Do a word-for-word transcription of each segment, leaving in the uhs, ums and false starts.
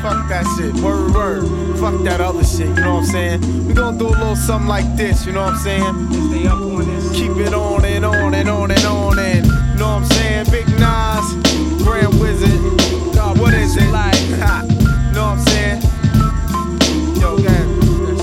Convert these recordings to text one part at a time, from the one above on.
Fuck that shit. Word, word. Fuck that other shit, you know what I'm saying? We gonna do a little something like this, you know what I'm saying? Stay up on this. Keep it on and on and on and on and, you know what I'm saying? Big Nas, Grand Wizard. God, what is it? Like, ha, you know what I'm saying? Yo, go ahead.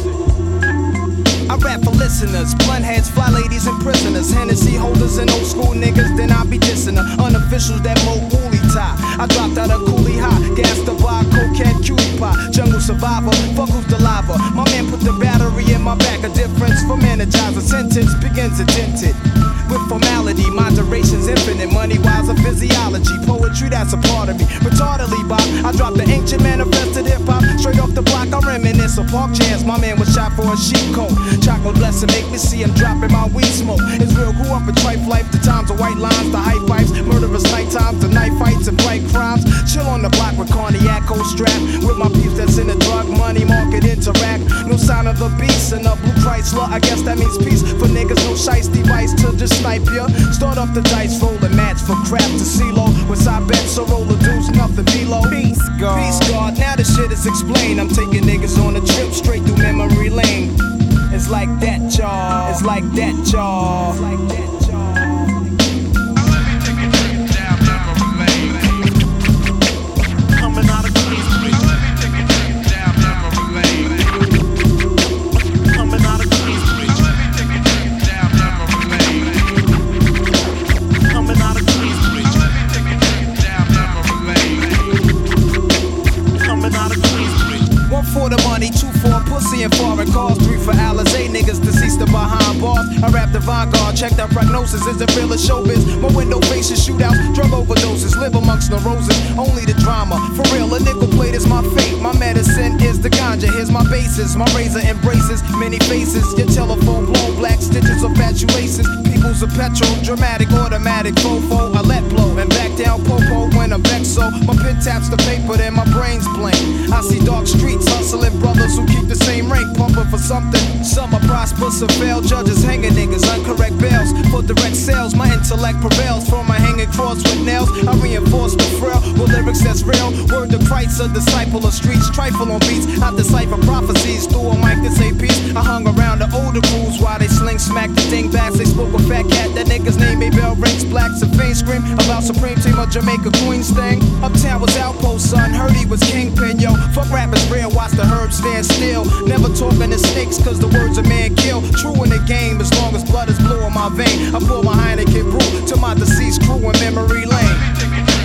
I rap for listeners, blunt heads, fly ladies, and prisoners. Hennessy holders and old school niggas, then I be dissing the unofficials that mo woolly tie. I dropped out of coolie high, gas the bar, cokehead, cutie pie. Jungle survivor, fuck who's the lava. My man put the battery in my back, a difference from energizer. Sentence begins indented with formality, moderation's infinite. Money wise a physiology, poetry that's a part of me. Retardedly, Bob, I dropped the ancient manifested hip hop straight off the block. I reminisce of park jams. My man was shot for a sheep coat. Chocolate blessing make me see him dropping my weed smoke. It's real, grew up in trife life. The times of white lines, the hype pipes, murderous night times, the night fights and bright crimes. Chill on the block with cognac, cold strap with my peeps that's in the drug money market interact. No sign of the beast in a blue Chrysler. I guess that means peace for niggas. No shiesty vice to just snipe ya. Start off the dice, roll a match for crap to CeeLo. With side bets, so roll the deuce, nothing below. Peace God. Peace God. Now the shit is explained. I'm taking niggas on a trip straight through memory lane. It's like that, y'all. It's like that, y'all. It's like that, y'all. Let me take a trip down memory lane. Coming out of Queens. Let me take a trip down memory lane. Coming out of Queens. Let me take a trip down memory lane. Coming out of Queens. Let me take a trip down memory lane. Coming out of Queens. One for the money, two for pussy and foreign cars, three for Alizé niggas deceased behind bars. I rap the vanguard, check the prognosis. Is it real as showbiz? My window faces shootouts, drug overdoses, live amongst the roses. Only the drama, for real. A nickel plate is my fate. My medicine is the ganja. Here's my basis. My razor embraces many faces. Your telephone blown, black stitches of fatuations. People's a petrol, dramatic, automatic, fofo. I let blow and back down popo when I'm vexed. So my pen taps the paper, then my brain's blank. I see dark streets, hustling brothers who keep the same rank, pumping for something. Some are prosperous, some fail. Judges hanging niggas, uncorrect bails. For direct sales, my intellect prevails. From my hanging cross with nails, I reinforce the frail with lyrics that's real. Word to Christ, a disciple of streets. Trifle on beats, I decipher prophecies through a mic to say peace. I hung around the older crews while they sling smack the dingbats. They spoke a fat cat, that nigga's name ain't bell rings. Blacks and faint scream about Supreme Team of Jamaica Queens thing. Uptown was outpost, son. Heard he was kingpin, yo. Fuck rappers real, watch the herbs stand still. Never talking to snakes, cause the words a man kill. True in the game, as long as blood is blue in my vein. I pour my Heineken brew to my deceased crew in memory lane.